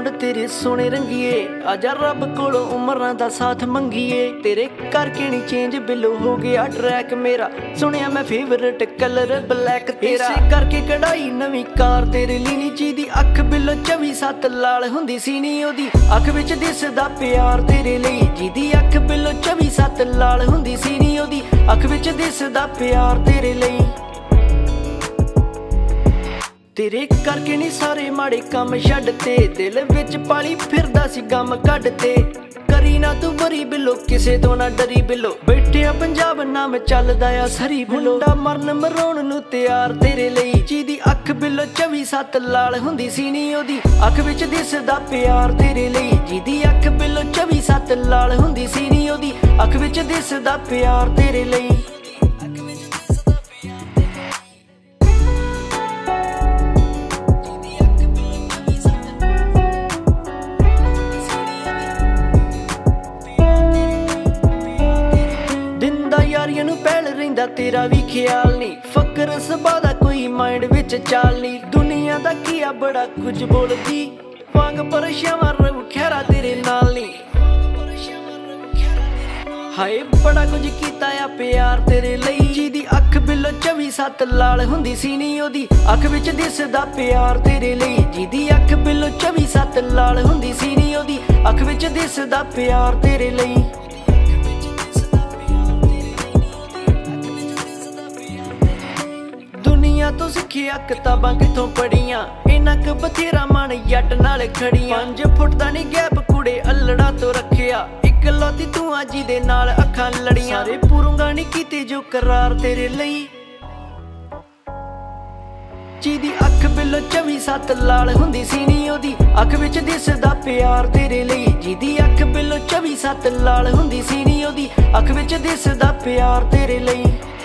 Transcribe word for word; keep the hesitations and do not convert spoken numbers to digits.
होंठ तेरे सोने रंगीए, आजा रब कोलों उमरां दा साथ मंगीए। तेरे करके नहीं चेंज बिलो हो गया ट्रैक मेरा, सुनिया मैं फेवरेट कलर ब्लैक तेरा। इसे करके कढ़ाई नवीं कार तेरे लिए नी, जीदी अख बिलो चौबी सत्त लाल हुंदी सी नी ओदी अख विच दिसदा प्यार तेरे लिए। जीदी अख बिलो चौबी सत्त लाल हुंदी सी नी ओदी अख विच दिसदा प्यार तेरे लिए। तेरे करके नहीं सारे माड़े काम छड्डते, दिल विच पाली फिरदा सी गम कड्डते। करी ना तू वरी बिलो किसे तो ना डरी बिलो, बैठिया पंजाब नाम चलदा आ सरी बिलो। मुंडा मरन मराउण नूं तैयार तेरे लिए, जीदी अख बिलो चौबी सत्त लाल हुंदी सी नी ओदी अख विच दिसदा प्यार तेरे लिए। जीदी अख बिलो चौबी सत्त लाल हुंदी सी नी ओदी अख विच दिसदा प्यार तेरे लिए। यारियां नूं पैल रहिंदा तेरा भी ख्याल नहीं, फकर सबा दा कोई माइंड विच चाल नहीं। दुनिया दा किया बड़ा कुछ बोलदी, वांग परछावां रहू खैरा तेरे नाल नहीं। हाय बड़ा कुछ कीता आ प्यार तेरे लिए, जीदी अख बिलो चौबी सत्त लाल हुंदी सी नी ओदी अख विच दिसदा प्यार तेरे लिए। जीदी अख बिलो चौबी सत्त लाल हुंदी सी नी ओदी अख विच दिसदा प्यार तेरे लिए। तो सिखिया किताबां किथों पढ़ियां, इन्ना क बथेरा मन जट नाल खड़ियां। पंज फुट दा नी गैप कुड़े अल्लड़ा तो रखिया, इक लौती तू आजी दे नाल अखां लड़ियां। सारे पूरूंगा नी कीते जो करार तेरे लिए, जीदी अख बिलो चौबी सत्त लाल हुंदी सी नी ओदी अख विच दिसदा प्यार तेरे लिए। जीदी अख बिलो चौबी सत्त लाल हुंदी सी नी ओदी अख विच दिसदा प्यार तेरे लिए।